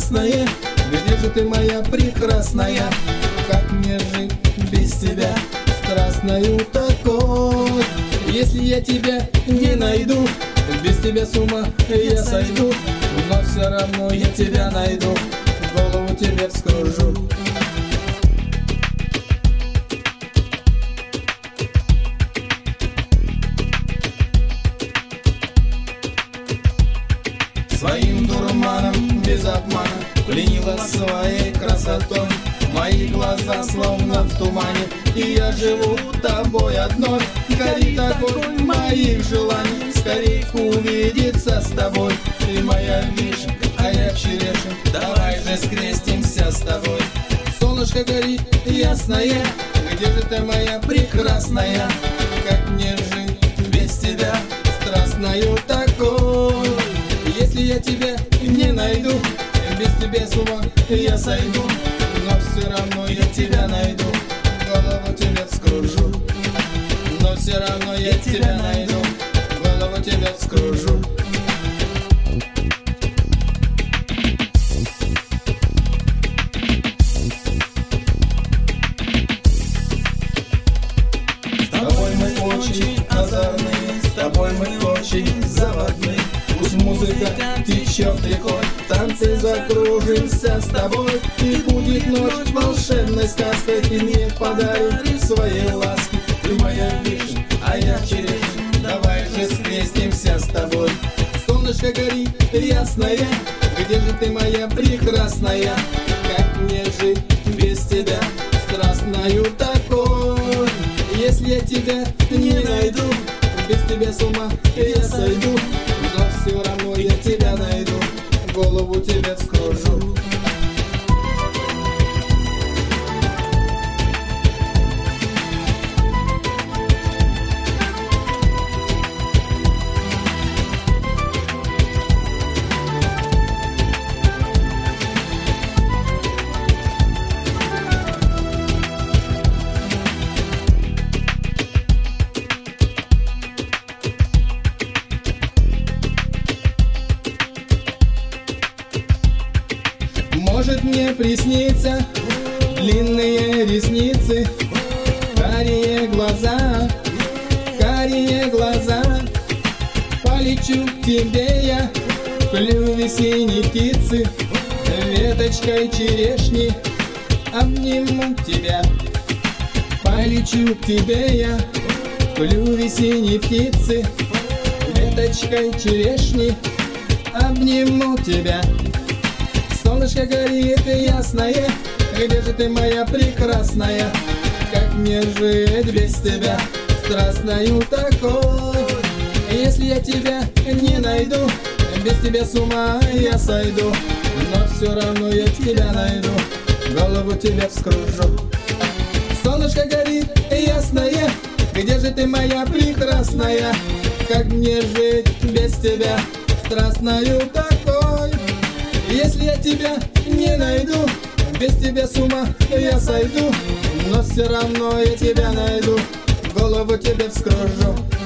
ясное, где же ты, моя прекрасная? Как мне жить без тебя, страстною такой? Если я тебя не найду, без тебя с ума я сойду. Но все равно я тебя найду, голову тебе вскружу. Своим дурманом без обмана пленила своей красотой. Мои глаза словно в тумане, и я живу тобой одной. Горит огонь моих желаний, скорей увидеться с тобой. Ты моя вишенка, а я черешня, давай же скрестимся с тобой. Солнышко горит ясное, где же ты, моя прекрасная? Как мне жить без тебя, страстною такой? Если я тебя не найду, без тебя с ума я сойду. Но все равно я тебя найду, голову тебе вскружу. Но все равно я тебя найду, голову тебе вскружу. С тобой мы очень озорные, с тобой мы очень заводные. Пусть музыка течет рекой, танцы закружимся с тобой. И будет ночь волшебной сказкой, ты мне подаришь свои ласки. Ты моя вишня, а я черешня, давай же скрестимся с тобой. Солнышко горит ясное, где же ты, моя прекрасная? Как мне жить без тебя, страстною такой? Если я тебя не найду, без тебя с ума я сойду. Но все равно я тебя найду, голову тебе вскружу. Может мне присниться длинные ресницы, карие глаза, полечу к тебе я в клюве синей птицы, веточкой черешни обниму тебя. Полечу к тебе я в клюве синей птицы, веточкой черешни обниму тебя. Солнышко горит ясное, где же ты, моя прекрасная? Как мне жить без тебя, страстною такой? Если я тебя не найду, без тебя с ума я сойду. Но все равно я тебя найду, голову тебе вскружу. Солнышко горит ясное, где же ты, моя прекрасная? Как мне жить без тебя, страстною такой? Если я тебя не найду, без тебя с ума я сойду. Но все равно я тебя найду, голову тебе вскружу.